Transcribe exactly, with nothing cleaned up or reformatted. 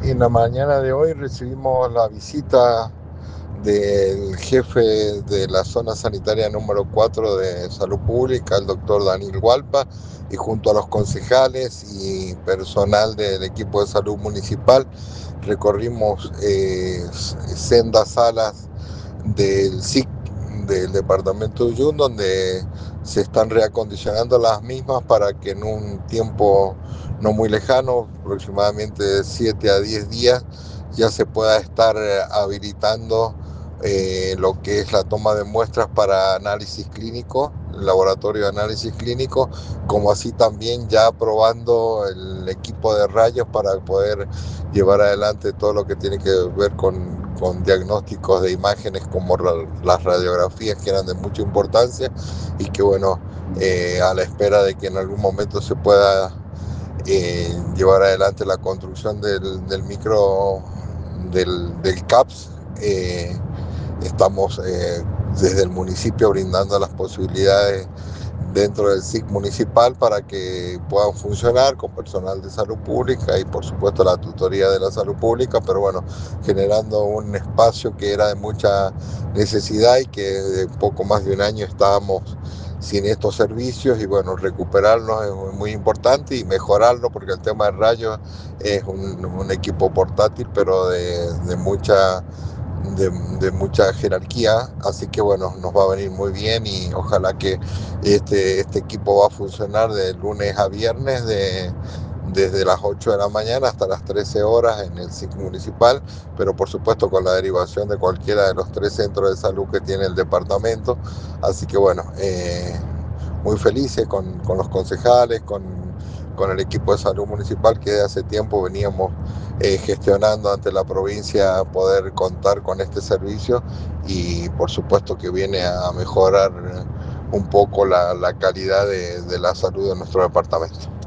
En la mañana de hoy recibimos la visita del jefe de la zona sanitaria número cuatro de Salud Pública, el doctor Daniel Hualpa, y junto a los concejales y personal del equipo de salud municipal recorrimos eh, sendas salas del S I C del departamento de Uyun, donde se están reacondicionando las mismas para que en un tiempo no muy lejano, aproximadamente de siete a diez días, ya se pueda estar habilitando eh, lo que es la toma de muestras para análisis clínico, el laboratorio de análisis clínico, como así también ya probando el equipo de rayos para poder llevar adelante todo lo que tiene que ver con con diagnósticos de imágenes como las radiografías, que eran de mucha importancia, y que bueno, eh, a la espera de que en algún momento se pueda eh, llevar adelante la construcción del, del micro del, del CAPS, eh, estamos eh, desde el municipio brindando las posibilidades dentro del S I C municipal para que puedan funcionar con personal de salud pública y por supuesto la tutoría de la salud pública, pero bueno, generando un espacio que era de mucha necesidad y que de poco más de un año estábamos sin estos servicios, y bueno, recuperarlos es muy importante y mejorarlo, porque el tema de rayos es un, un equipo portátil pero de, de mucha de, de mucha jerarquía, así que bueno, nos va a venir muy bien y ojalá que este, este equipo va a funcionar de lunes a viernes, de, desde las ocho de la mañana hasta las trece horas en el S I C municipal, pero por supuesto con la derivación de cualquiera de los tres centros de salud que tiene el departamento. Así que bueno, eh, muy felices con, con los concejales, con, con el equipo de salud municipal, que de hace tiempo veníamos eh, gestionando ante la provincia poder contar con este servicio, y por supuesto que viene a mejorar un poco la, la calidad de, de la salud de nuestro departamento.